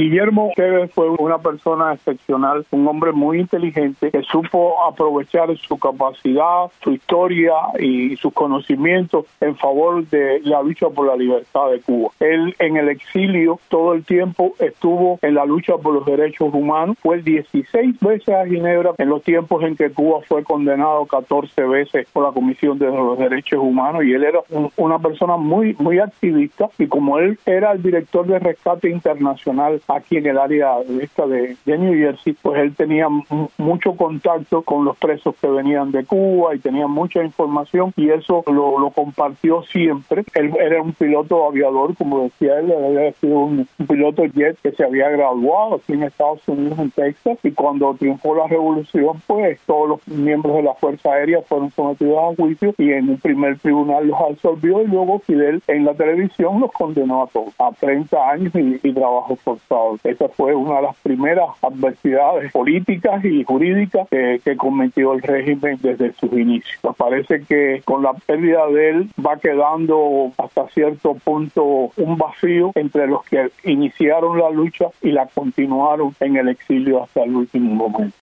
Guillermo Esteves fue una persona excepcional, un hombre muy inteligente que supo aprovechar su capacidad, su historia y sus conocimientos en favor de la lucha por la libertad de Cuba. Él en el exilio todo el tiempo estuvo en la lucha por los derechos humanos, fue 16 veces a Ginebra en los tiempos en que Cuba fue condenado 14 veces por la Comisión de los Derechos Humanos, y él era una persona muy activista, y como él era el director de rescate internacional aquí en el área de New Jersey, pues él tenía mucho contacto con los presos que venían de Cuba y tenía mucha información, y eso lo compartió siempre. Él era un piloto aviador, como decía él, había sido un piloto jet que se había graduado aquí en Estados Unidos, en Texas, y cuando triunfó la revolución, pues todos los miembros de la Fuerza Aérea fueron sometidos a juicio, y en un primer tribunal los absolvió, y luego Fidel en la televisión los condenó a todos a 30 años y trabajo forzado. Esa fue una de las primeras adversidades políticas y jurídicas que cometió el régimen desde sus inicios. Me parece que con la pérdida de él va quedando hasta cierto punto un vacío entre los que iniciaron la lucha y la continuaron en el exilio hasta el último momento.